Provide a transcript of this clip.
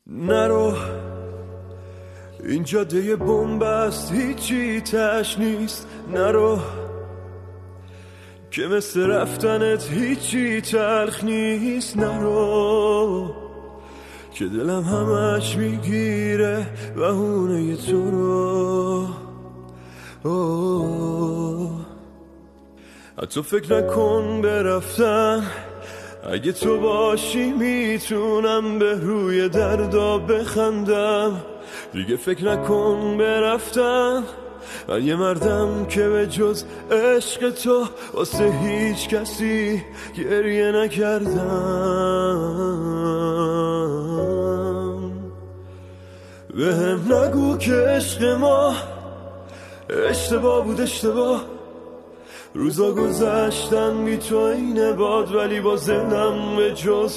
نرو، این جاده بن‌بست هیچی تش نیست. نرو که مثل رفتنت هیچی تلخ نیست. نرو که دلم همش میگیره بهونه تو رو. حتی فکر نکن برفتن، اگه تو باشی میتونم به روی دردا بخندم. دیگه فکر نکن برفتن، من یه مردم که به جز عشق تو واسه هیچ کسی گریه نکردم. بهم نگو که عشق ما اشتباه بود، اشتباه. روزا گذشتن بی تو این باد، ولی با ذهنم به جز